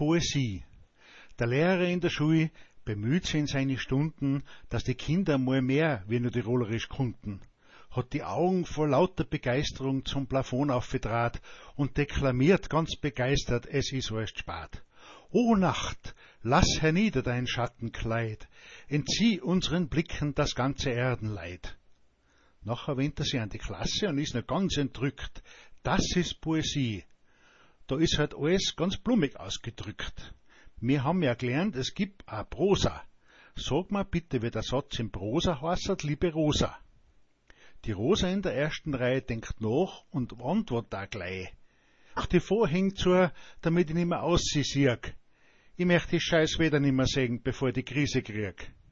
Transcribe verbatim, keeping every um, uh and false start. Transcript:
Poesie. Der Lehrer in der Schule bemüht sich in seine Stunden, dass die Kinder mal mehr wie nur tirolerisch konnten, hat die Augen vor lauter Begeisterung zum Plafond aufgedraht und deklamiert ganz begeistert, es ist erst spät. O Nacht, lass hernieder dein Schattenkleid, entzieh unseren Blicken das ganze Erdenleid. Nachher wendet er sich an die Klasse und ist noch ganz entrückt. Das ist Poesie. Da ist halt alles ganz blumig ausgedrückt. Wir haben ja gelernt, es gibt auch Prosa. Sag mal bitte, wie der Satz in Prosa heißt, liebe Rosa. Die Rosa in der ersten Reihe denkt nach und antwortet auch gleich. Ach, die Vorhänge zu, damit ich nicht mehr aussiehe. Ich möchte die scheiß Wetter nicht mehr sehen, bevor ich die Krise krieg.